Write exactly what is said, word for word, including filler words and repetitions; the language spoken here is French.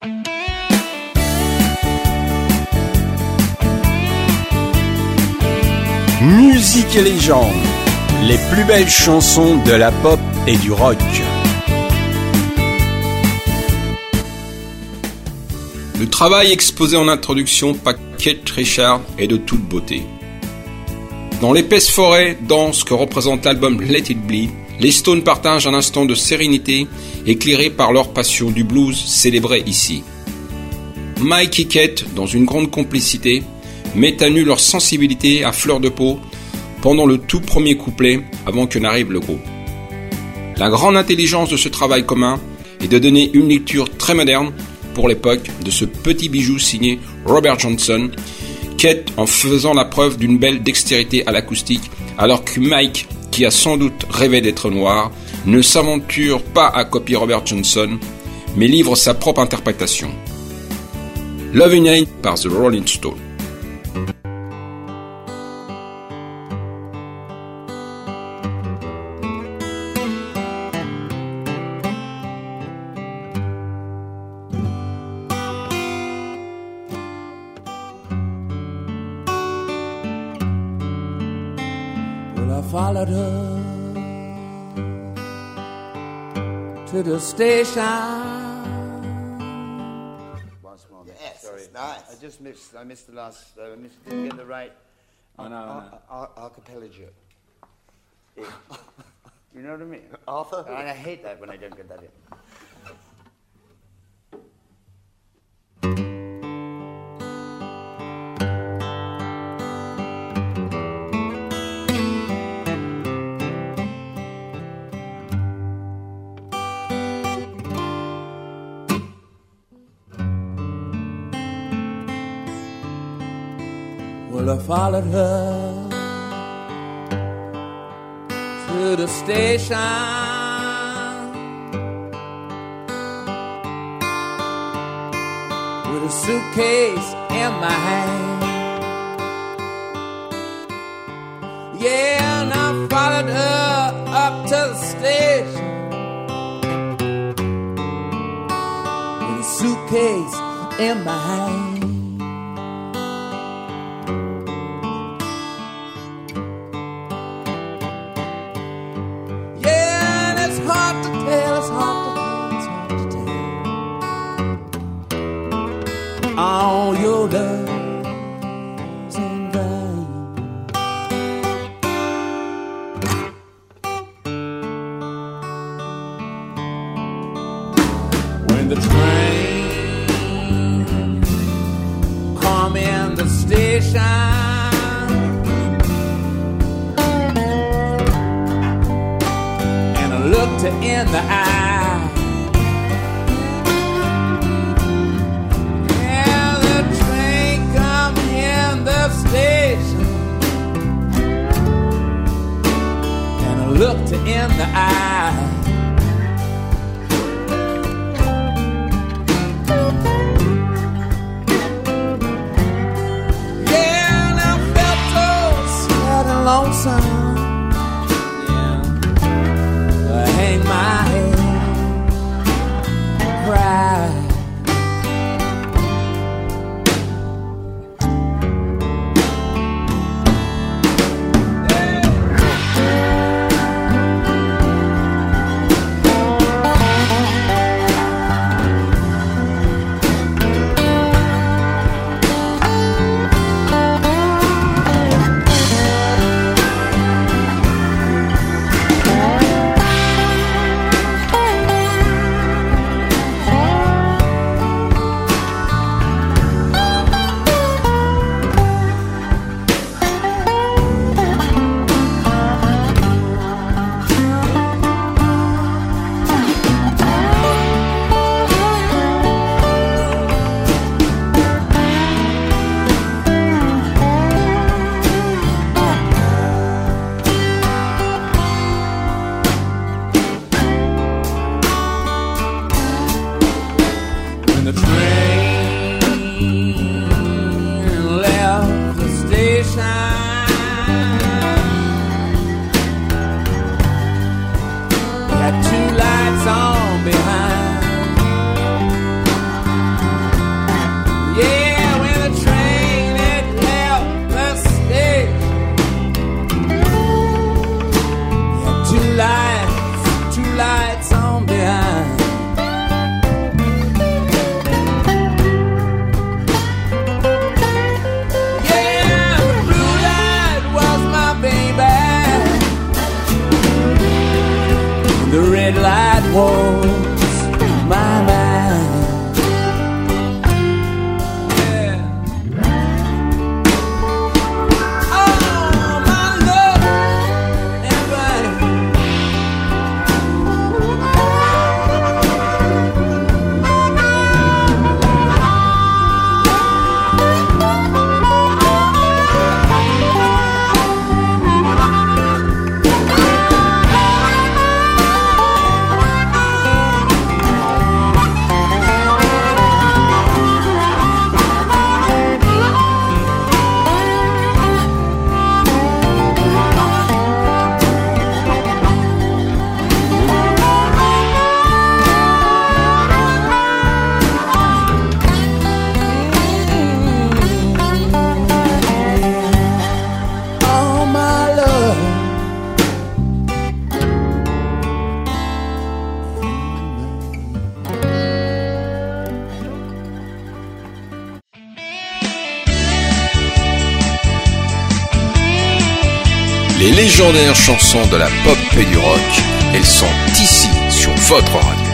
Musique et légende, les plus belles chansons de la pop et du rock. Le travail exposé en introduction par Keith Richards est de toute beauté. Dans l'épaisse forêt dense que représente l'album Let It Bleed, les Stones partagent un instant de sérénité éclairé par leur passion du blues célébrée ici. Mike et Keith, dans une grande complicité, mettent à nu leur sensibilité à fleur de peau pendant le tout premier couplet avant que n'arrive le groupe. La grande intelligence de ce travail commun est de donner une lecture très moderne pour l'époque de ce petit bijou signé Robert Johnson, Keith en faisant la preuve d'une belle dextérité à l'acoustique, alors que Mike, qui a sans doute rêvé d'être noir, ne s'aventure pas à copier Robert Johnson, mais livre sa propre interprétation. Love and Hate par The Rolling Stones. Followed her to the station. Once more. Yes, sorry. Nice. I just missed. I missed the last. Uh, I missed, didn't get the right. Oh, no, ar- no. ar- ar- archipelago. Yeah. You know what I mean? Arthur? And I hate that when I don't get that in. Well, I followed her to the station. With a suitcase in my hand. Yeah, and I followed her up to the station. With a suitcase in my hand. All your love's in vain. When the train come in the station, and I looked her in the eye. Looked her in the eye. Yeah, and I felt so sad and lonesome. Yeah, I hang my head and cry. Got two lights on behind. was my mind. Les légendaires chansons de la pop et du rock, elles sont ici sur votre radio.